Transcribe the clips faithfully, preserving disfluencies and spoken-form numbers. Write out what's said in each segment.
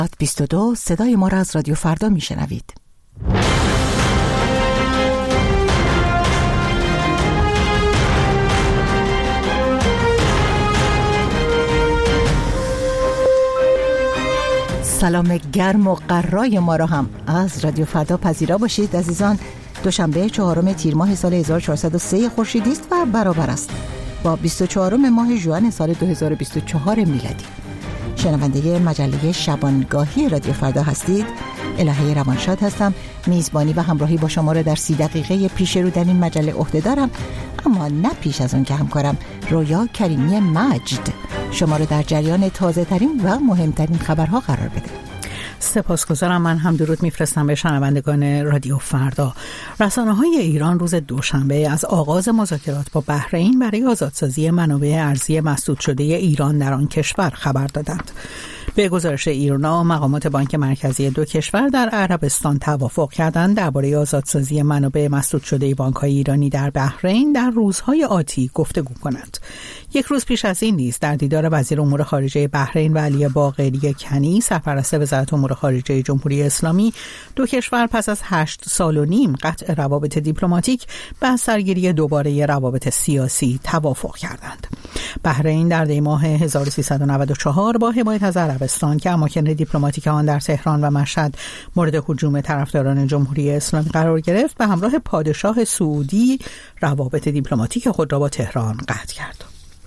بیست و دو صدای ما را از رادیو فردا میشنوید. سلام گرم و قرای ما را هم از رادیو فردا پذیرا باشید عزیزان. دوشنبه چهارم تیر ماه سال هزار و چهارصد و سه خورشیدی است و برابر است با بیست و چهارم ماه ژوئن سال دو هزار و بیست و چهار میلادی. شنونده مجله شبانگاهی رادیو فردا هستید. الهه روانشاد هستم. میزبانی و همراهی با شما را در سی دقیقه پیش رو در این مجله عهده دارم، اما نه پیش از اون که همکارم رویا کریمی مجد شما را در جریان تازه ترین و مهمترین خبرها قرار بده. سپاسگزارم. من هم درود میفرستم به شنوندگان رادیو فردا. رسانه‌های ایران روز دوشنبه از آغاز مذاکرات با بحرین برای آزادسازی منابع ارزی مسدود شده ایران در آن کشور خبر دادند. به گزارش ایرنا، مقامات بانک مرکزی دو کشور در عربستان توافق کردند درباره آزادسازی منابع مسدود شده بانک‌های ایرانی در بحرین در روزهای آتی گفتگو کنند. یک روز پیش از این نیز در دیدار وزیر امور خارجه بحرین و علی باقری کنی، سرپرست وزارت امور خارجه جمهوری اسلامی، دو کشور پس از هشت سال و نیم قطع روابط دیپلماتیک به سرگیری دوباره روابط سیاسی توافق کردند. بحرین در دی ماه هزار و سیصد و نود و چهار با حمایت از عربستان که اماکن دیپلماتیک آن در تهران و مشهد مورد هجوم طرفداران جمهوری اسلامی قرار گرفت، به همراه پادشاه سعودی روابط دیپلماتیک خود را با تهران قطع کرد.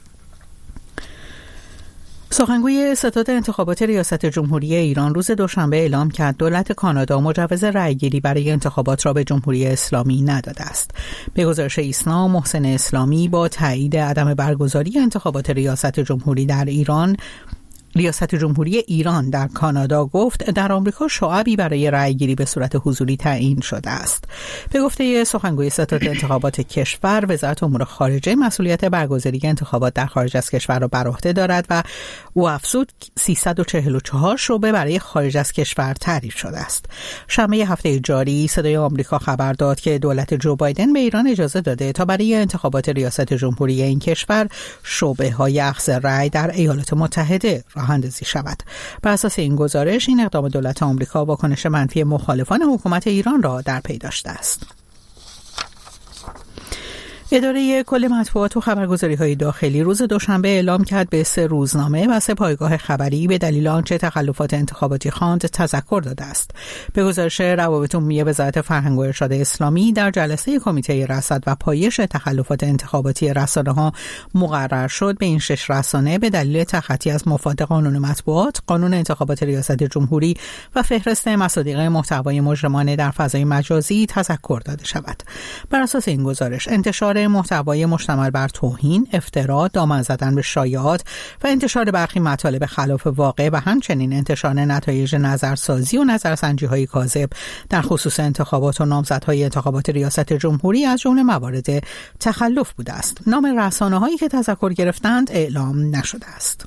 سخنگوی ستاد انتخابات ریاست جمهوری ایران روز دوشنبه اعلام کرد دولت کانادا مجوز رأیگیری برای انتخابات را به جمهوری اسلامی نداده است. به گزارش ایسنا، محسن اسلامی با تایید عدم برگزاری انتخابات ریاست جمهوری در ایران ریاست جمهوری ایران در کانادا گفت در آمریکا شعبی برای رأیگیری به صورت حضوری تعیین شده است. به گفته سخنگوی ستاد انتخابات کشور، وزارت امور خارجه مسئولیت برگزاری انتخابات در خارج از کشور را بر عهده دارد و او افزود سیصد و چهل و چهار شعبه برای خارج از کشور تعریف شده است. شنبه هفته جاری صدای آمریکا خبر داد که دولت جو بایدن به ایران اجازه داده تا برای انتخابات ریاست جمهوری این کشور شعبه‌های اخذ رأی در ایالات متحده اندازی شود. بر اساس این گزارش، این اقدام دولت آمریکا واکنش منفی مخالفان حکومت ایران را در پی داشته است. اداره کل مطبوعات و خبرگزاری‌های داخلی روز دوشنبه اعلام کرد به سه روزنامه و سه پایگاه خبری به دلیل آنچه تخلفات انتخاباتی خواند تذکر داده است. به گزارش روابط عمومی وزارت فرهنگ و ارشاد اسلامی، در جلسه کمیته رصد و پایش تخلفات انتخاباتی رسانه‌ها مقرر شد به این شش رسانه به دلیل تخطی از مفاد قانون مطبوعات، قانون انتخابات ریاست جمهوری و فهرست مصادیق محتوای مجرمانه در فضای مجازی تذکر داده شود. بر اساس این گزارش، انتشار محتوای مشتمل بر توهین، افترا، دامن زدن به شایعات و انتشار برخی مطالب خلاف واقع و همچنین انتشار نتایج نظرسازی و نظرسنجی‌های کاذب در خصوص انتخابات و نامزدهای انتخابات ریاست جمهوری از جمله موارد تخلف بوده است. نام رسانه‌هایی که تذکر گرفتند اعلام نشده است.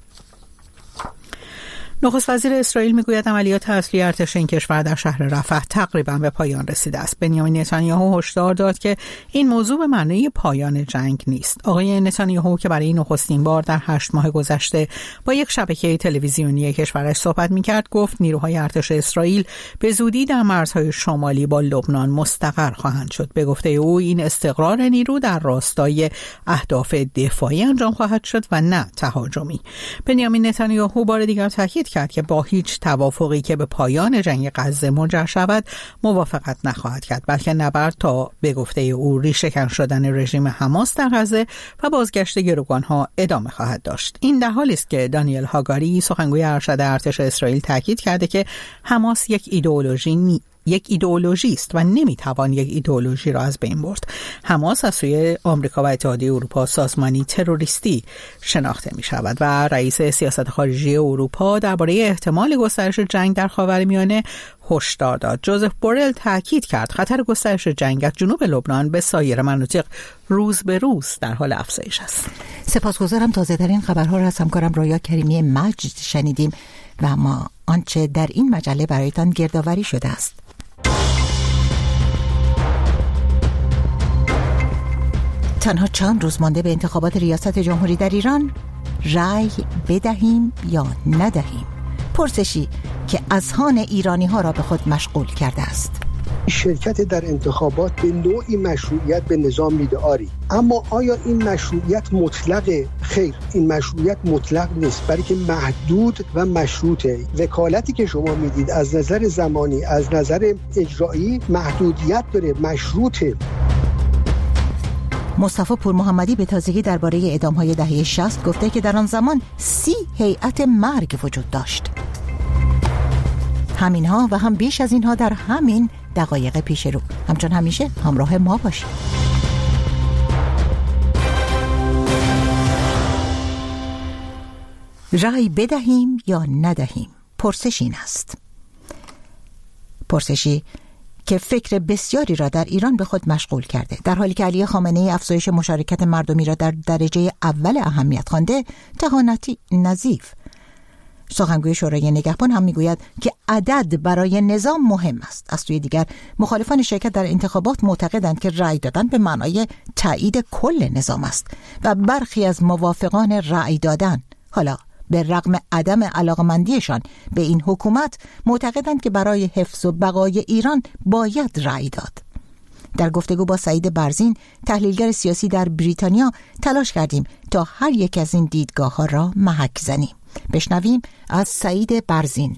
نخست وزیر اسرائیل میگوید عملیات اصلی ارتش این کشور در شهر رفح تقریبا به پایان رسیده است. بنیامین نتانیاهو هشدار داد که این موضوع به معنی پایان جنگ نیست. آقای نتانیاهو که برای نخستین بار در هشت ماه گذشته با یک شبکه تلویزیونی کشورش صحبت میکرد، گفت نیروهای ارتش اسرائیل به زودی در مرزهای شمالی با لبنان مستقر خواهند شد. به گفته او، این استقرار نیرو در راستای اهداف دفاعی انجام خواهد شد و نه تهاجمی. بنیامین نتانیاهو بار دیگر تاکید کرد که با هیچ توافقی که به پایان جنگ غزه منجر شود موافقت نخواهد کرد، بلکه نبرد تا به گفته او ریشه‌کن شدن رژیم حماس در غزه و بازگشت گروگانها ادامه خواهد داشت. این در حالی است که دانیل هاگاری، سخنگوی ارشد ارتش اسرائیل، تاکید کرده که حماس یک ایدئولوژی نی یک ایدئولوژی است و نمیتوان یک ایدئولوژی را از بین برد. حماس از سوی آمریکا و اتحادیه اروپا سازمانی تروریستی شناخته می شود و رئیس سیاست خارجی اروپا درباره احتمال گسترش جنگ در خاورمیانه هشدار داد. جوزف بورل تاکید کرد خطر گسترش جنگ از جنوب لبنان به سایر مناطق روز به روز در حال افزایش است. سپاسگزارم. تازه ترین خبرها را از همکارم رویا کریمی مجد شنیدیم و ما آنچه در این مجله برایتان گردآوری شده است. تنها چند روز مانده به انتخابات ریاست جمهوری در ایران. رأی بدهیم یا ندهیم؟ پرسشی که اذهان ایرانی ها را به خود مشغول کرده است. شرکت در انتخابات به نوعی مشروعیت به نظام میده آری، اما آیا این مشروعیت مطلقه؟ خیر، این مشروعیت مطلق نیست، بلکه محدود و مشروطه. وکالتی که شما میدید از نظر زمانی، از نظر اجرایی محدودیت داره، مشروطه. مصطفی پور محمدی به تازگی درباره اعدام‌های دهه شصت گفته که در آن زمان سی هیئت مرگ وجود داشت. همینها و هم بیش از اینها در همین دقایق پیش رو. همچون همیشه همراه ما باشید. رای بدهیم یا ندهیم؟ پرسش این است. پرسشی که فکر بسیاری را در ایران به خود مشغول کرده، در حالی که علی خامنه‌ای افزایش مشارکت مردمی را در درجه اول اهمیت خوانده، تهانتی نظیف. سخنگوی شورای نگهبان هم میگوید که عدد برای نظام مهم است. از سوی دیگر مخالفان شرکت در انتخابات معتقدند که رأی دادن به معنای تایید کل نظام است و برخی از موافقان رأی دادن، حالا به رغم عدم علاقمندیشان به این حکومت، معتقدند که برای حفظ و بقای ایران باید رأی داد. در گفتگو با سعید برزین، تحلیلگر سیاسی در بریتانیا، تلاش کردیم تا هر یک از این دیدگاه ها را محک زنیم. بشنویم از سعید برزین.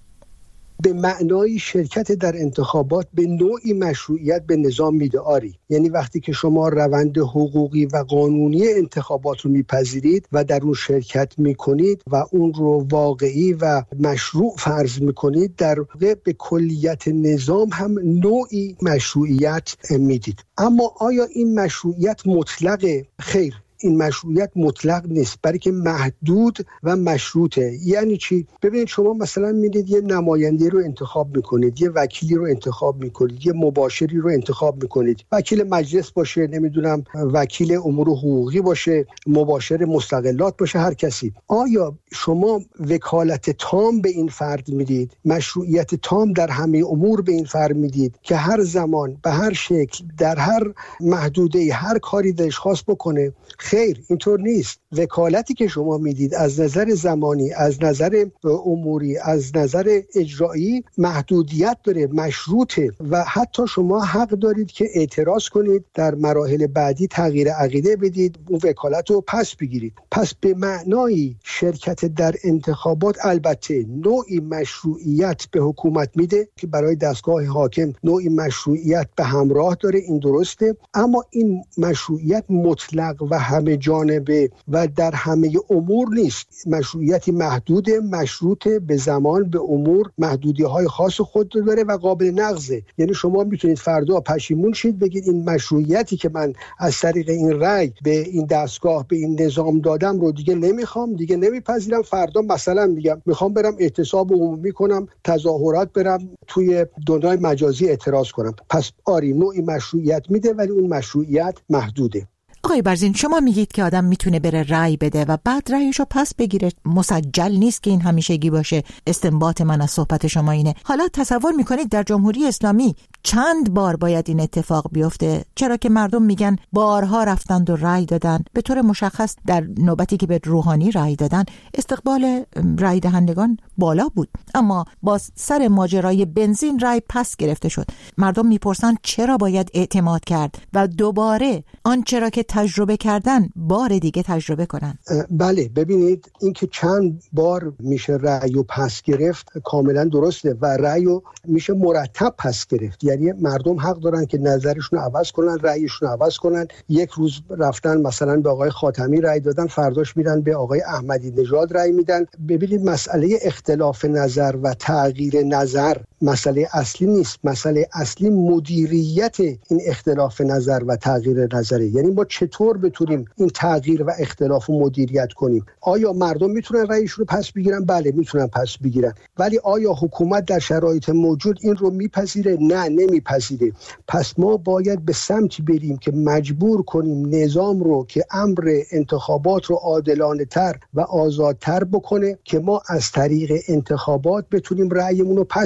به معنای شرکت در انتخابات به نوعی مشروعیت به نظام میده آری، یعنی وقتی که شما روند حقوقی و قانونی انتخابات رو میپذیرید و در اون شرکت میکنید و اون رو واقعی و مشروع فرض میکنید، در واقع به کلیت نظام هم نوعی مشروعیت میدید. اما آیا این مشروعیت مطلقه؟ خیر، این مشروعیت مطلق نیست، بلکه محدود و مشروطه. یعنی چی؟ ببینید شما مثلا میدید یه نماینده رو انتخاب میکنید، یه وکیلی رو انتخاب میکنید، یه مباشری رو انتخاب میکنید، وکیل مجلس باشه، نمیدونم وکیل امور حقوقی باشه، مباشر مستقلات باشه، هر کسی. آیا شما وکالت تام به این فرد میدید، مشروعیت تام در همه امور به این فرد میدید که هر زمان به هر شکل در هر محدوده هر کاری دلش خواست بکنه؟ خیر، اینطور نیست. وکالتی که شما میدید از نظر زمانی، از نظر اموری، از نظر اجرایی محدودیت داره، مشروطه و حتی شما حق دارید که اعتراض کنید، در مراحل بعدی تغییر عقیده بدید، اون وکالت رو پس بگیرید. پس به معنای شرکت در انتخابات البته نوعی مشروعیت به حکومت میده که برای دستگاه حاکم نوعی مشروعیت به همراه داره، این درسته، اما این مشروعیت مطلق و همه جانبه و در همه امور نیست. مشروعیتی محدود، مشروط به زمان، به امور، محدودیت‌های خاص خود داره و قابل نقضه. یعنی شما میتونید فردا پشیمون شید بگید این مشروعیتی که من از طریق این رأی به این دستگاه، به این نظام دادم رو دیگه نمیخوام، دیگه نمیپذیرم. فردا مثلا میگم میخوام برم اعتصاب عمومی کنم، تظاهرات برم، توی دنیای مجازی اعتراض کنم. پس آری نوعی مشروعیت میده، ولی اون مشروعیت محدوده. آقای برزین، شما میگید که آدم میتونه بره رأی بده و بعد رأیشو پس بگیره. مسجل نیست که این همیشگی باشه. استنباط من از صحبت شما اینه. حالا تصور میکنید در جمهوری اسلامی چند بار باید این اتفاق بیفته؟ چرا که مردم میگن بارها رفتند و رأی دادن. به طور مشخص در نوبتی که به روحانی رأی دادن، استقبال رأی دهندگان بالا بود، اما با سر ماجرای بنزین رأی پس گرفته شد. مردم میپرسن چرا باید اعتماد کرد و دوباره آنچه را که تجربه کردن بار دیگه تجربه کنن. بله، ببینید این که چند بار میشه رأیو پس گرفت کاملا درسته و رأیو میشه مرتب پس گرفت. یعنی مردم حق دارن که نظرشون رو عوض کنن، رأیشون رو عوض کنن. یک روز رفتن مثلا به آقای خاتمی رأی دادن، فرداش میرن به آقای احمدی نژاد رأی میدن. ببینید مسئله اختلاف نظر و تغییر نظر مسئله اصلی نیست. مسئله اصلی مدیریت این اختلاف نظر و تغییر نظره. یعنی ما چطور بتونیم این تغییر و اختلاف رو مدیریت کنیم؟ آیا مردم میتونن رأیشون رو پس بگیرن؟ بله میتونن پس بگیرن. ولی آیا حکومت در شرایط موجود این رو میپذیره؟ نه، نمیپذیره. پس ما باید به سمتی بریم که مجبور کنیم نظام رو که امر انتخابات رو عادلانه تر و آزادتر بکنه که ما از طریق انتخابات بتونیم رأیمون رو پس بگیریم.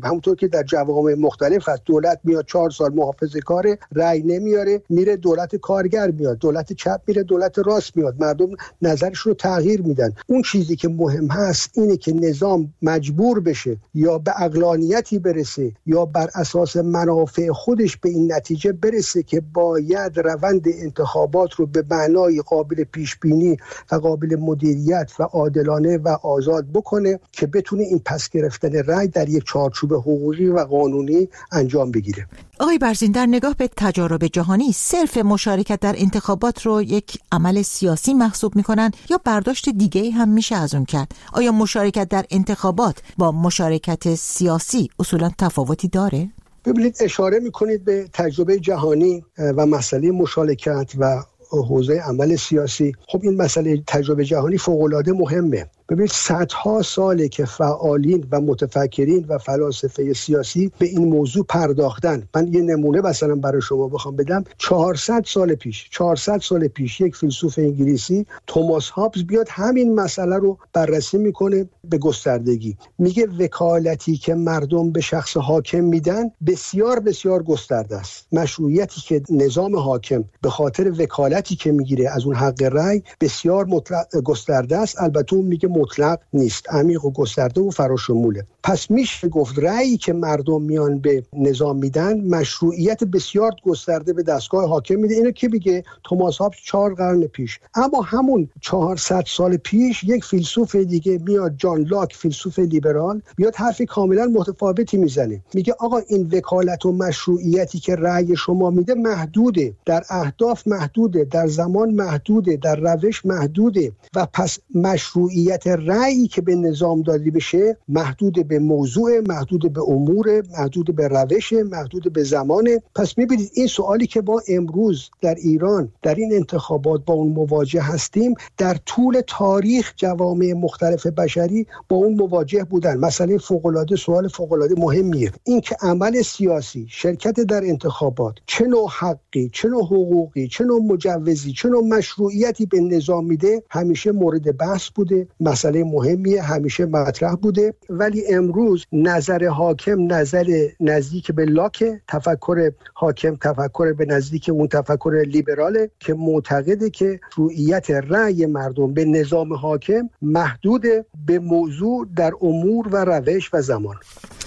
همونطور که در جوامع مختلف هست، دولت میاد چهار سال محافظه کاره، رأی نمیاره، میره دولت کارگر میاد، دولت چپ میره، دولت راست میاد، مردم نظرشون رو تغییر میدن. اون چیزی که مهم هست اینه که نظام مجبور بشه یا به عقلانیتی برسه یا بر اساس منافع خودش به این نتیجه برسه که باید روند انتخابات رو به معنای قابل پیش بینی و قابل مدیریت و عادلانه و آزاد بکنه که بتونه این پس گرفتن رأی در یک چارچوب حقوقی و قانونی انجام بگیره. آقای برزین، در نگاه به تجارب جهانی صرف مشارکت در انتخابات رو یک عمل سیاسی محسوب میکنن یا برداشت دیگه هم میشه از اون کرد؟ آیا مشارکت در انتخابات با مشارکت سیاسی اصولا تفاوتی داره؟ ببینید، اشاره میکنید به تجربه جهانی و مسئله مشارکت و حوزه عمل سیاسی. خب این مسئله تجربه جهانی فوق‌العاده مهمه. ببینید صدها ساله که فعالین و متفکرین و فلاسفه سیاسی به این موضوع پرداختن. من یه نمونه مثلا برای شما بخوام بدم، چهارصد سال پیش چهارصد سال پیش یک فیلسوف انگلیسی توماس هابز بیاد همین مسئله رو بررسی میکنه به گستردگی. میگه وکالتی که مردم به شخص حاکم میدن بسیار بسیار گسترده است. مشروعیتی که نظام حاکم به خاطر وکالتی که میگیره از اون حق رأی بسیار مطلق گسترده است. البته اون میگه مطلق نیست، عمیق و گسترده و فراشموله. پس میشه گفت رأیی که مردم میان به نظام میدن مشروعیت بسیار گسترده به دستگاه حاکم میده. اینو که میگه توماس هابز چهار قرن پیش. اما همون چهارصد سال پیش یک فیلسوف دیگه میاد، جان لاک، فیلسوف لیبرال، میاد حرفی کاملا متفاوتی میزنه. میگه آقا این وکالت و مشروعیتی که رأی شما میده محدوده، در اهداف محدوده، در زمان محدوده، در روش محدوده و پس مشروعیت رأیی که به نظام داده بشه محدود به موضوع، محدود به امور، محدود به روش، محدود به زمانه. پس میبینید این سوالی که با امروز در ایران در این انتخابات با اون مواجه هستیم، در طول تاریخ جوامع مختلف بشری با اون مواجه بودن. مسئله فوق‌العاده سوال فوق‌العاده مهمیه. این که عمل سیاسی، شرکت در انتخابات چه نوع حقی، چه نوع حقوقی، چه نوع مجوزی، چه نوع مشروعیتی به نظام میده همیشه مورد بحث بوده، مسئله مهمیه، همیشه مطرح بوده. ولی امروز نظر حاکم نظر نزدیک به لاک، تفکر حاکم تفکر به نزدیک اون تفکر لیبراله که معتقده که مشروعیت رأی مردم به نظام حاکم محدود به موضوع در امور و روش و زمان.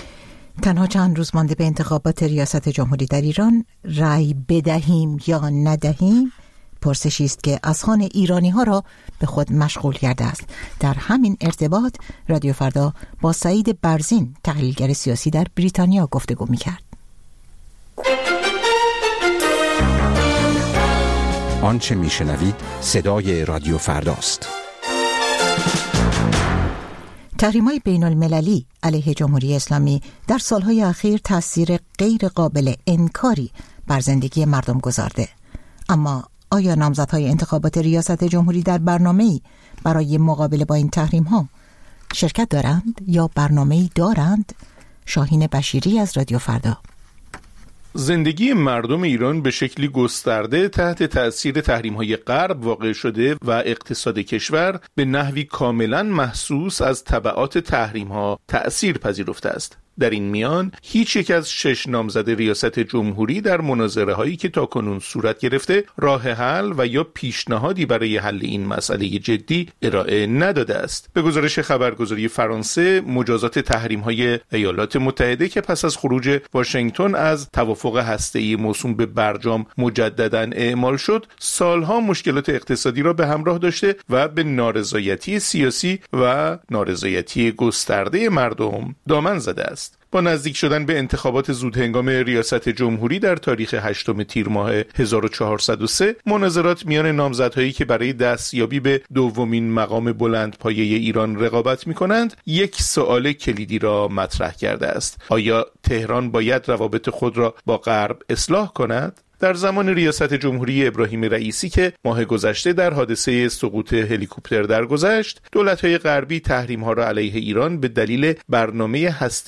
تنها چند روز مانده به انتخابات ریاست جمهوری در ایران، رأی بدهیم یا ندهیم پرسشی است که اذهان ایرانی ها را به خود مشغول کرده است. در همین ارتباط رادیو فردا با سعید برزین، تحلیلگر سیاسی در بریتانیا، گفتگو می‌کرد. آنچه میشنوید صدای رادیو فرداست. تحریم‌های بین‌المللی علیه جمهوری اسلامی در سالهای اخیر تأثیر غیر قابل انکاری بر زندگی مردم گذارده. اما آیا نامزدهای انتخابات ریاست جمهوری در برنامه‌ای برای مقابله با این تحریم‌ها شرکت دارند یا برنامه‌ای دارند؟ شاهین بشیری از رادیو فردا. زندگی مردم ایران به شکلی گسترده تحت تأثیر تحریم‌های غرب واقع شده و اقتصاد کشور به نحوی کاملا محسوس از تبعات تحریم‌ها تأثیر پذیرفته است. در این میان هیچ یک از شش نامزد ریاست جمهوری در مناظره هایی که تاکنون صورت گرفته راه حل و یا پیشنهادی برای حل این مسئله جدی ارائه نداده است. به گزارش خبرگزاری فرانسه، مجازات تحریم های ایالات متحده که پس از خروج واشنگتن از توافق هسته‌ای موسوم به برجام مجدداً اعمال شد، سالها مشکلات اقتصادی را به همراه داشته و به نارضایتی سیاسی و نارضایتی گسترده مردم دامن زده است. با نزدیک شدن به انتخابات زودهنگام ریاست جمهوری در تاریخ هشتم تیر ماه هزار و چهارصد و سه، مناظرات میان نامزدهایی که برای دستیابی به دومین مقام بلندپایه ایران رقابت می‌کنند، یک سوال کلیدی را مطرح کرده است: آیا تهران باید روابط خود را با غرب اصلاح کند؟ در زمان ریاست جمهوری ابراهیم رئیسی که ماه گذشته در حادثه سقوط هلیکوپتر درگذشت، دولت‌های غربی تحریم‌ها را علیه ایران به دلیل برنامه هسته‌ای این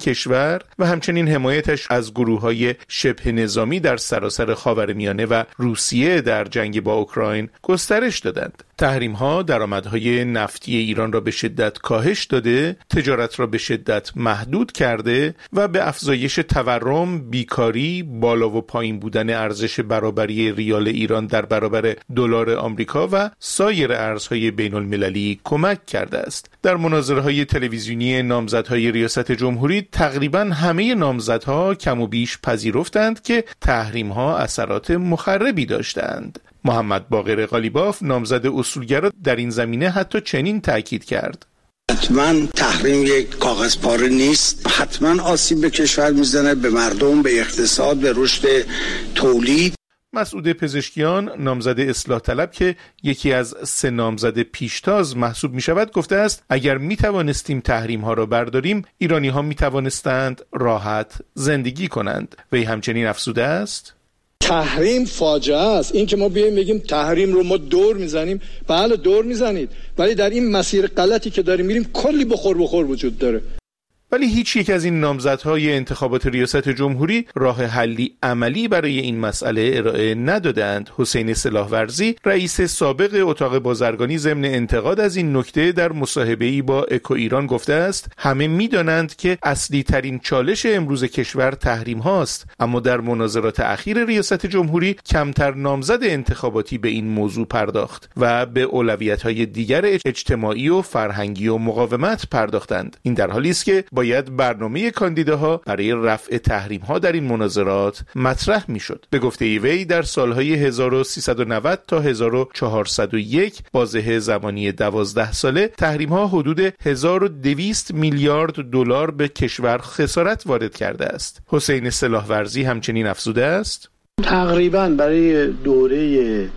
کشور و همچنین حمایتش از گروه‌های شبه نظامی در سراسر خاورمیانه و روسیه در جنگ با اوکراین گسترش دادند. تحریم‌ها درآمدهای نفتی ایران را به شدت کاهش داده، تجارت را به شدت محدود کرده و به افزایش تورم، بیکاری، بالا و پایین بودن ارزش برابری ریال ایران در برابر دلار آمریکا و سایر ارزهای بین‌المللی کمک کرده است. در مناظره‌های تلویزیونی نامزدهای ریاست جمهوری تقریباً همه نامزدها کم و بیش پذیرفتند که تحریم‌ها اثرات مخربی داشتند. محمد باقر قالیباف نامزد اصولگرا در این زمینه حتی چنین تاکید کرد: حتما تحریم یک کاغذ پاره نیست، حتما آسیب به کشور میزنه، به مردم، به اقتصاد، به رشد تولید. مسعود پزشکیان نامزد اصلاح طلب که یکی از سه نامزد پیشتاز محسوب می شود گفته است اگر می توانستیم تحریم ها را برداریم ایرانی ها می توانستند راحت زندگی کنند. وی همچنین افزوده است: تحریم فاجعه است. این که ما بیایم بگیم تحریم رو ما دور میزنیم، بله دور میزنید، ولی در این مسیر غلطی که داریم میریم کلی بخور بخور وجود داره. ولی هیچ یک از این نامزدهای انتخابات ریاست جمهوری راه حلی عملی برای این مسئله ارائه ندادند. حسین سلاحورزی رئیس سابق اتاق بازرگانی ضمن انتقاد از این نکته در مصاحبه‌ای با اکو ایران گفته است همه می‌دانند که اصلی ترین چالش امروز کشور تحریم هاست، اما در مناظرات اخیر ریاست جمهوری کمتر نامزد انتخاباتی به این موضوع پرداخت و به اولویت‌های دیگر اجتماعی و فرهنگی و مقاومت پرداختند. این در حالی است که باید برنامه کاندیداها برای رفع تحریم‌ها در این مناظرات مطرح میشد. به گفته وی در سالهای هزار و سیصد و نود تا هزار و چهارصد و یک بازه زمانی دوازده ساله تحریم‌ها حدود هزار و دویست میلیارد دلار به کشور خسارت وارد کرده است. حسین سلاحورزی همچنین افزوده است: تقریباً برای دوره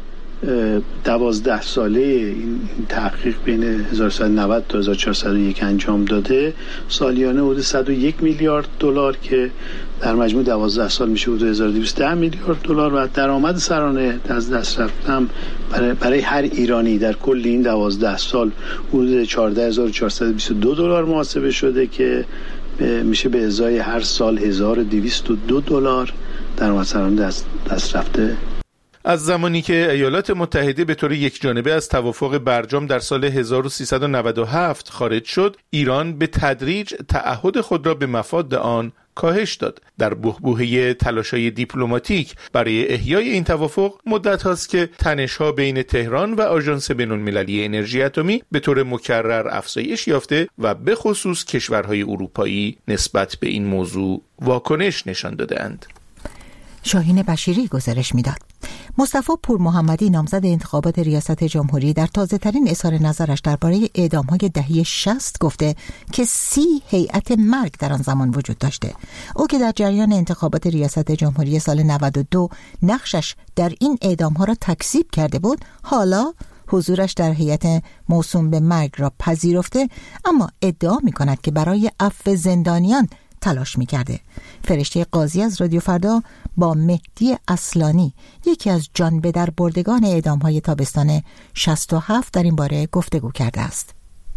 دوازده ساله این تحقیق بین هزار و سیصد و نود تا هزار و چهارصد و یک انجام داده، سالیانه حدود صد و یک میلیارد دلار که در مجموع دوازده سال میشه حدود هزار و دویست و ده میلیارد دلار و درآمد سرانه از دست رفتم برای, برای هر ایرانی در کل این دوازده سال حدود چهارده هزار و چهارصد و بیست و دو دلار محاسبه شده که میشه به ازای هر سال هزار و دویست و دو دلار درآمد سرانه دست, دست رفته. از زمانی که ایالات متحده به طور یکجانبه از توافق برجام در سال هزار و سیصد و نود و هفت خارج شد، ایران به تدریج تعهد خود را به مفاد آن کاهش داد. در بحبوحه تلاش‌های دیپلماتیک برای احیای این توافق مدت هاست که تنش‌ها بین تهران و آژانس بین‌المللی انرژی اتمی به طور مکرر افزایش یافته و به خصوص کشورهای اروپایی نسبت به این موضوع واکنش نشان داده‌اند. شاهین بشیری گزارش میداد. مصطفی پور محمدی نامزد انتخابات ریاست جمهوری در تازه‌ترین اظهار نظرش درباره اعدام‌های دهه شصت گفته که سی هیئت مرگ در آن زمان وجود داشته. او که در جریان انتخابات ریاست جمهوری سال نود و دو نقشش در این اعدام‌ها را تکذیب کرده بود، حالا حضورش در هیئت موسوم به مرگ را پذیرفته، اما ادعا می‌کند که برای عفو زندانیان تلاش می‌کرده. فرشته قاضی از رادیو فردا با مهدی اصلانی، یکی از جان به در بردگان اعدام‌های تابستان شصت و هفت، در این باره گفتگو کرده است.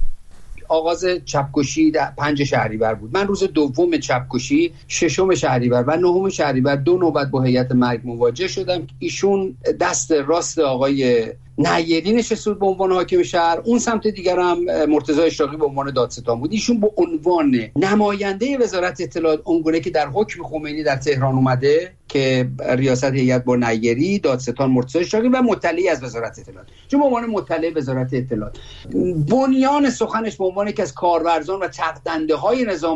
آغاز چپکشی در پنج شهریور بود. من روز دوم چپکشی ششم شهریور و نهم شهریور دو نوبت با هیئت مرگ مواجه شدم. ایشون دست راست آقای نیری نشست بود به عنوان حاکم شهر، اون سمت دیگر هم مرتضی اشراقی به عنوان دادستان بود. ایشون به عنوان نماینده وزارت اطلاعات اونگونه که در حکم خمینی در تهران اومده که ریاست هیئت با نیری، دادستان مرتضی اشراقی و مطلعی از وزارت اطلاعات، چون به عنوان مطلع وزارت اطلاعات بنیان سخنش به عنوان یکی از کارورزان و چرخدنده‌های نظام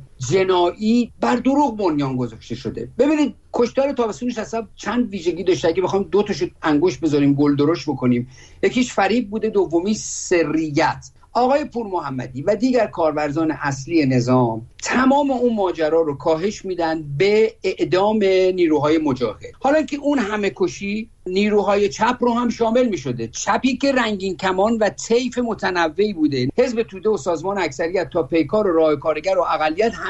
جنایی بر دروغ بنیان گذاشته شده. ببینید کشتار تابستونش اصلا چند ویژگی داشته. اگه بخوایم دو تاشو انگشت بذاریم گل درشت بکنیم، یکیش فریب بوده، دومی سریت. آقای پور محمدی و دیگر کارورزان اصلی نظام تمام اون ماجرا رو کاهش میدن به اعدام نیروهای مجاهد. حالا که اون همه کشی نیروهای چپ رو هم شامل می شده، چپی که رنگین کمان و طیف متنوعی بوده. حزب توده و سازمان اکثریت تا پیکار و راه کارگر و اقلیت همه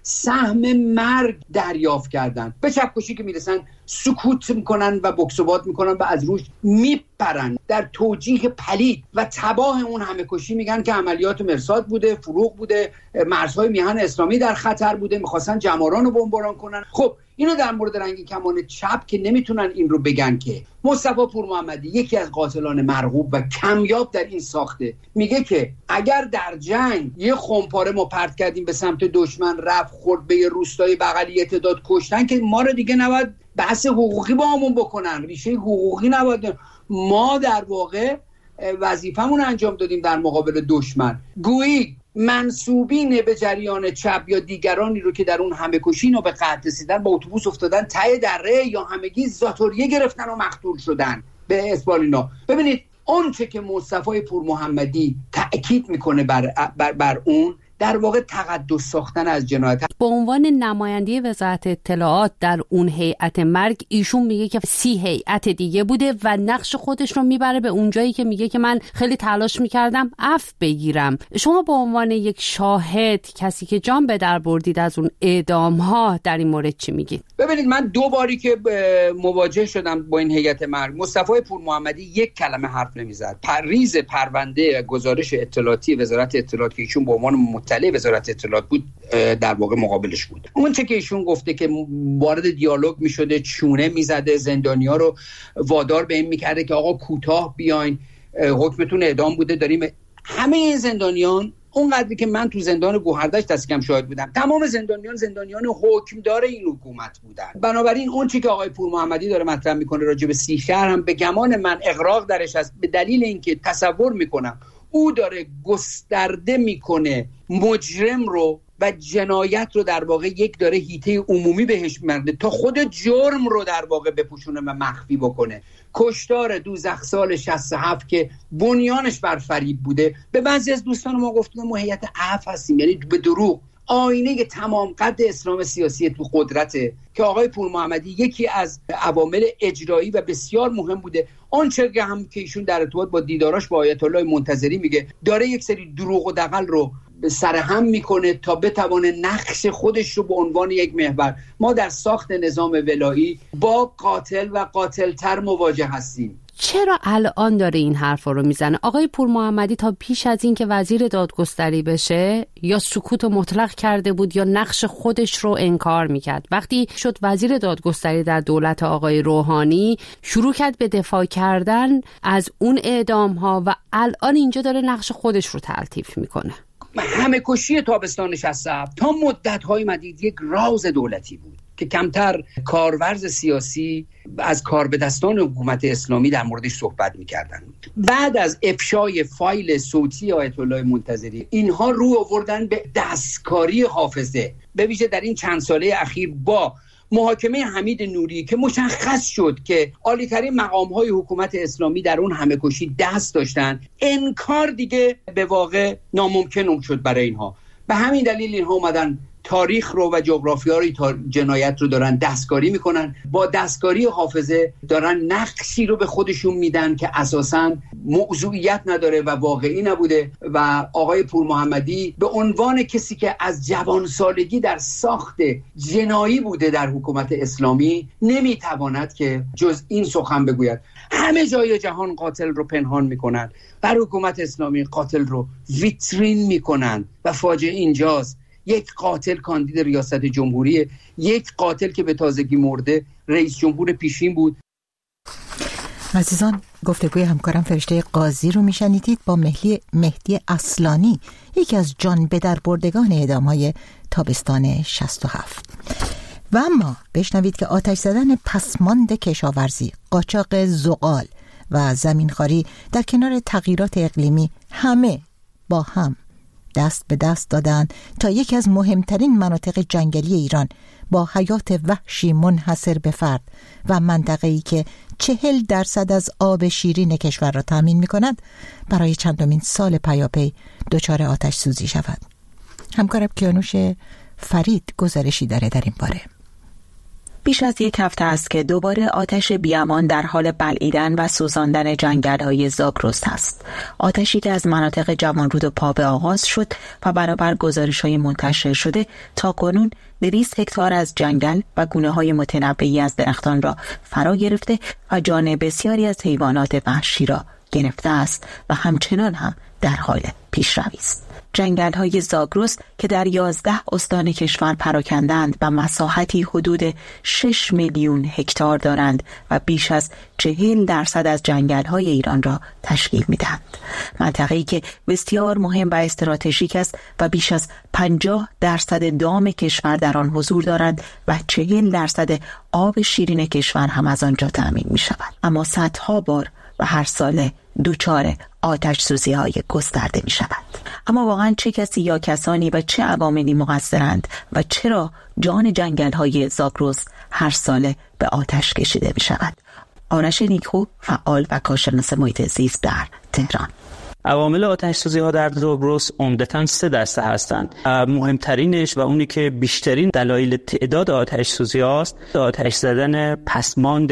سهم مرگ دریافت کردن. به چپکشی که میرسن سکوت میکنن و بکس و باد میکنن و از روش میپرن. در توجیه پلید و تباه اون همه کشی میگن که عملیات مرصاد بوده، فروغ بوده، مرزهای میهن اسلامی در خطر بوده، میخواستن جماران رو بمباران کنن. خب اینو در مورد رنگین کمان چپ که نمیتونن این رو بگن که مصطفی پور محمدی یکی از قاتلان مرغوب و کمیاب در این ساخته میگه که اگر در جنگ یه خمپاره ما پرت کردیم به سمت دشمن، رفت خورد به یه روستای بغلی تعداد کشتن، که ما رو دیگه نباید بحث حقوقی با همون بکنن، ریشه حقوقی نباید. ما در واقع وظیفمون انجام دادیم در مقابل دشمن. گویی منسوبین به جریان چپ یا دیگرانی رو که در اون همه کشین و به قتل رسیدن با اتوبوس افتادن ته دره یا همگی زاتوریه گرفتن و مقتول شدن به اسپالینا. ببینید اون چه که مصطفی پور محمدی تأکید میکنه بر, بر, بر اون در واقع تقدس ساختن از جنایت. به عنوان نماینده وزارت اطلاعات در اون هیئت مرگ ایشون میگه که سی هیئت دیگه بوده و نقش خودش رو میبره به اونجایی که میگه که من خیلی تلاش میکردم عفو بگیرم. شما به عنوان یک شاهد، کسی که جان به در بردید از اون اعدام ها، در این مورد چی میگید؟ ببینید من دو باری که مواجه شدم با این هیئت مرگ، مصطفی پور محمدی یک کلمه حرف نمیزد. پریز پرونده گزارش اطلاعاتی وزارت اطلاعات که ایشون به عنوان مطلع وزارت اطلاعات بود در واقع مقابلش بود. اون چه که ایشون گفته که وارد دیالوگ میشده، چونه میزده، زندانیا رو وادار به این میکرده که آقا کوتاه بیاین، حکمتون اعدام بوده، داریم. همه این زندانیان اونقدری که من تو زندان گوهردشت دست کم شاهد بودم، تمام زندانیان زندانیان حکمدار این حکومت بودن. بنابراین اون چی که آقای پور محمدی داره مطرح میکنه راجع به سی شهر هم به گمان من اغراق درش است، به دلیل اینکه تصور میکنم او داره گسترده میکنه مجرم رو و جنایت رو، در واقع یک داره هیته عمومی بهش می‌رده تا خود جرم رو در واقع بپوشونه و مخفی بکنه. کشتار دوزخ سال شصت و هفت که بنیانش بر فریب بوده، به بعضی از دوستان ما گفتم ما هیئت عفو هستیم، یعنی به دروغ. آینه تمام قد اسلام سیاسی تو قدرته که آقای پور محمدی یکی از عوامل اجرایی و بسیار مهم بوده. آنچه که هم که ایشون در ارتباط با دیداراش با آیت الله منتظری میگه، داره یک سری دروغ و دغل رو سرهم میکنه تا بتوانه نقش خودش رو به عنوان یک محور. ما در ساخت نظام ولایی با قاتل و قاتلتر مواجه هستیم. چرا الان داره این حرفا رو میزنه؟ آقای پور محمدی تا پیش از این که وزیر دادگستری بشه یا سکوت مطلق کرده بود یا نقش خودش رو انکار میکرد. وقتی شد وزیر دادگستری در دولت آقای روحانی شروع کرد به دفاع کردن از اون اعدام ها و الان اینجا داره نقش خودش رو تلطیف میکنه. همه کشی تابستان شصت و هفت تا مدت‌های مدید یک راز دولتی بود که کمتر کارورز سیاسی از کار به دستان حکومت اسلامی در موردش صحبت می‌کردن. بعد از افشای فایل صوتی آیت الله منتظری، اینها رو آوردن به دستکاری حافظه، به ویژه در این چند ساله اخیر با محاکمه حمید نوری که مشخص شد که عالی‌ترین مقام‌های حکومت اسلامی در اون همه کشی دست داشتن. انکار دیگه به واقع ناممکن شد برای اینها. به همین دلیل اینها اومدن تاریخ رو و جغرافیای جنایت رو دارن دستکاری میکنن. با دستکاری حافظه دارن نقشی رو به خودشون میدن که اساساً موضوعیت نداره و واقعی نبوده و آقای پور محمدی به عنوان کسی که از جوان سالگی در ساخت جنایی بوده در حکومت اسلامی نمیتواند که جز این سخن بگوید. همه جای جهان قاتل رو پنهان میکنن، بر حکومت اسلامی قاتل رو ویترین میکنن و فاجعه اینجاست. یک قاتل کاندید ریاست جمهوری، یک قاتل که به تازگی مرده رئیس جمهور پیشین بود. عزیزان، گفتگوی همکارم فرشته قاضی رو میشنیدید با مهدی مهدی اصلانی، یکی از جان به در بردگان اعدام‌های تابستان شصت و هفت. و اما بشنوید که آتش زدن پسماند کشاورزی، قاچاق زغال و زمینخواری در کنار تغییرات اقلیمی همه با هم دست به دست دادن تا یکی از مهمترین مناطق جنگلی ایران با حیات وحشی منحصر به فرد و منطقه‌ای که چهل درصد از آب شیرین کشور را تامین می‌کند برای چندمین سال پیاپی دچار آتش سوزی شود. همکارم کیانوش فرید گزارشی داره در این باره. بیش از یک هفته است که دوباره آتش بیامان در حال بلعیدن و سوزاندن جنگل‌های زاگرس است. آتشی که از مناطق جوانرود و پاوه آغاز شد و برابر گزارش‌های منتشر شده تا کنون دویست هکتار از جنگل و گونه‌های متنوعی از درختان را فرا گرفته و جان بسیاری از حیوانات وحشی را گرفته است و همچنان هم در حال پیشروی است. جنگل‌های زاگرس که در یازده استان کشور پراکندند و مساحتی حدود شش میلیون هکتار دارند و بیش از چهل درصد از جنگل‌های ایران را تشکیل می‌دهند. منطقه‌ای که بسیار مهم و استراتژیک است و بیش از پنجاه درصد دام کشور در آن حضور دارند و چهل درصد آب شیرین کشور هم از آنجا تأمین می‌شود. اما صدها بار و هر ساله دچار آتش سوزی های گسترده می شود. اما واقعا چه کسی یا کسانی و چه عواملی مقصرند و چرا جان جنگل های زاگرس هر ساله به آتش کشیده می شود؟ آرش نیکو، فعال و کارشناس محیط زیست در تهران. عوامل آتش سوزی ها در زاگرس عمدتاً سه دسته هستند. مهمترینش و اونی که بیشترین دلایل تعداد آتش سوزی هاست آتش زدن پسماند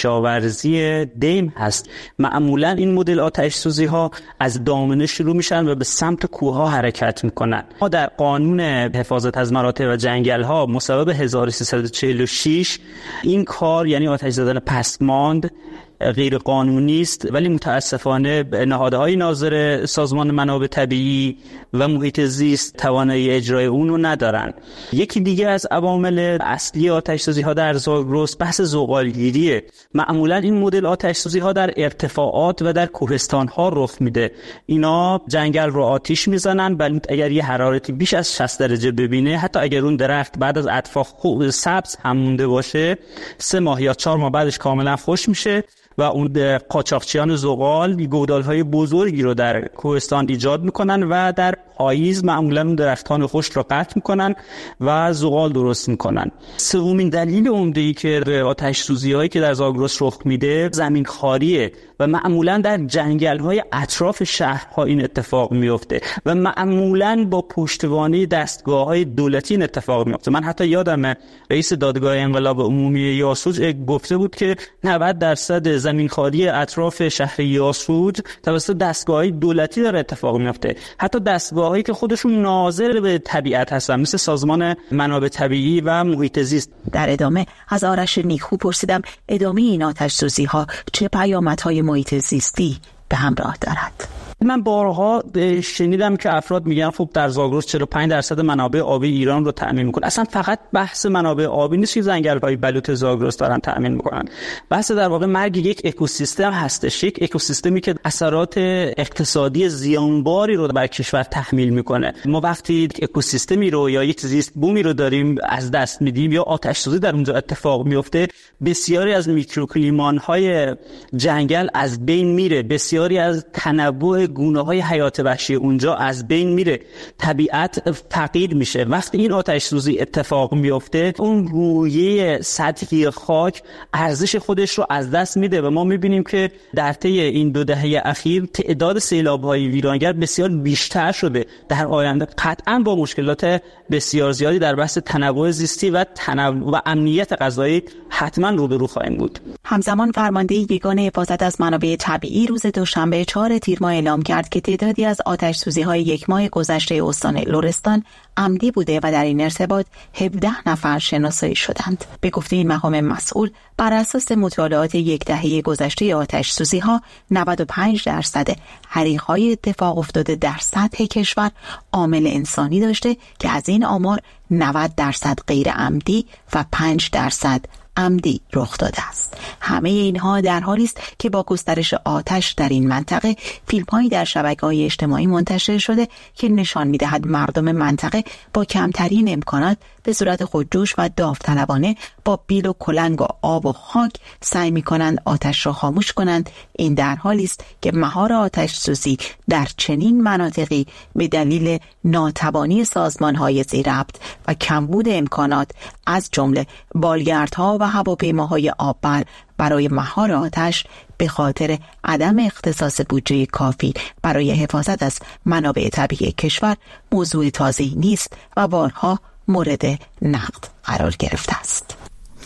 کشاورزی دیم هست. معمولاً این مدل آتش سوزی ها از دامنه شروع میشن و به سمت کوه ها حرکت میکنن. ما در قانون حفاظت از مراتع و جنگل ها مصوب هزار و سیصد و چهل و شش این کار یعنی آتش زدن پسماند غیر قانونی است، ولی متاسفانه نهادهای ناظر سازمان منابع طبیعی و محیط زیست توانایی اجرای اون رو ندارن. یکی دیگه از عوامل اصلی آتش سوزی ها در زاگرس بحث زغالگیریه. معمولا این مدل آتش سوزی ها در ارتفاعات و در کوهستان ها رخ میده. اینا جنگل رو آتش میزنن، ولی اگر یه حرارتی بیش از شصت درجه ببینه، حتی اگر اون درخت بعد از اطفاق خوب سبز هم مونده باشه، سه ماه یا چهار ماه بعدش کاملا خشک میشه و اون قاچاقچیان زغال گودال‌های بزرگی رو در کوهستان ایجاد میکنن و در پاییز معمولاً اون درختان خشک رو قطع میکنن و زغال درست میکنن. سومین دلیل عمده‌ای که به آتش سوزی‌هایی که در زاگرس رخ میده زمین خاریه و معمولاً در جنگل‌های اطراف شهرها این اتفاق میفته و معمولاً با پشتوانه دستگاه‌های دولتی این اتفاق میفته. من حتی یادم رئیس دادگاه انقلاب عمومی یاسوج گفته بود که نود درصد زمینخواری اطراف شهر یاسوج توسط دستگاه‌های دولتی داره اتفاق میفته. حتی دستگاه‌هایی که خودشون ناظر به طبیعت هستن مثل سازمان منابع طبیعی و محیط زیست. در ادامه از آرش نیکو پرسیدم ادامه این آتش سوزی‌ها چه پیامدهای محیط زیستی به همراه دارد. من بارها شنیدم که افراد میگن خب در زاگرس چرا پنج درصد منابع آبی ایران رو تأمین میکنه. اصلا فقط بحث منابع آبی نیست که جنگل‌های بلوط زاگرس دارن تأمین میکنن. بحث در واقع مرگ یک اکوسیستم هستش، یک اکوسیستمی که اثرات اقتصادی زیانباری رو بر کشور تحمیل میکنه. ما وقتی اکوسیستمی رو یا یک زیست بومی رو داریم از دست میدیم یا آتش سوزی در اونجا اتفاق میفته، بسیاری از میکروکلیمان‌های جنگل از بین میره، بسیاری از تنوع گونه‌های حیات وحشی اونجا از بین میره، طبیعت فقیر میشه. وقتی این آتش سوزی اتفاق میفته اون رویه سطحی خاک ارزش خودش رو از دست میده و ما میبینیم که در طی این دو دهه اخیر تعداد سیلاب‌های ویرانگر بسیار بیشتر شده. در آینده قطعاً با مشکلات بسیار زیادی در بحث تنوع زیستی و تنوع و امنیت غذایی حتما روبرو خواهیم بود. همزمان فرمانده یگان حفاظت از منابع طبیعی روز دوشنبه چهارم تیر ماه اعلام کرد که تعدادی از آتش سوزی‌های یک ماه گذشته استان لرستان عمدی بوده و در این ارتباط هفده نفر شناسایی شدند. به گفته این مقام مسئول بر اساس مطالعات یک دهه گذشته آتش سوزی‌ها نود و پنج درصد حریق‌های اتفاق افتاده در سطح کشور عامل انسانی داشته که از این آمار نود درصد غیر عمدی و پنج درصد عمدی رخ داده است. همه اینها در حالی است که با گسترش آتش در این منطقه فیلم‌هایی در شبکه‌های اجتماعی منتشر شده که نشان می‌دهد مردم منطقه با کمترین امکانات به صورت خودجوش و داوطلبانه با بیل و کلنگ و آب و خاک سعی می‌کنند آتش را خاموش کنند. این در حالی است که مهار آتش سوزی در چنین مناطقی به دلیل ناتوانی سازمان‌های زیرربط و کمبود امکانات از جمله بالگردها و هواپیماهای آببر برای مهار آتش به خاطر عدم اختصاص بودجه کافی برای حفاظت از منابع طبیعی کشور موضوع تازه‌ای نیست و بارها مورد نقد قرار گرفته است.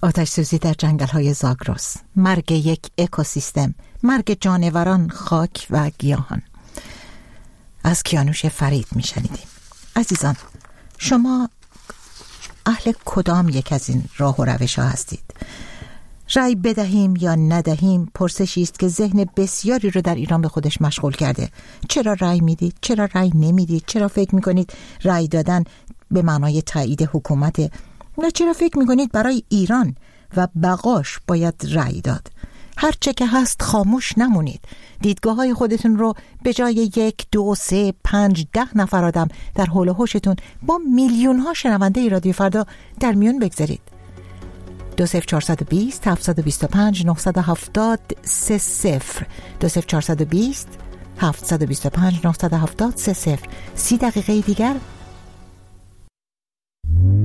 آتش سوزی در جنگل‌های زاگرس، مرگ یک اکوسیستم، مرگ جانوران، خاک و گیاهان. از کیانوش فرید میشنیدیم. عزیزان، شما اهل کدام یک از این راه و روش ها هستید؟ رأی بدهیم یا ندهیم پرسشی است که ذهن بسیاری رو در ایران به خودش مشغول کرده. چرا رأی میدید؟ چرا رأی نمیدید؟ چرا فکر میکنید رأی دادن به معنای تایید حکومت؟ و چرا فکر میکنید برای ایران و بقاش باید رأی داد؟ هر چه که هست خاموش نمونید. دیدگاه های خودتون رو به جای یک، دو، سه، پنج، ده نفر آدم در حول و حوشتون با میلیون ها شنونده رادیو فردا در میون بگذارید. دو صفر چهارصد و بیست هفتصد و بیست و پنج نهصد و هفتاد سه صفر دو صفر چهارصد و بیست هفتصد و بیست و پنج نهصد و هفتاد سه صفر سی دقیقه دیگر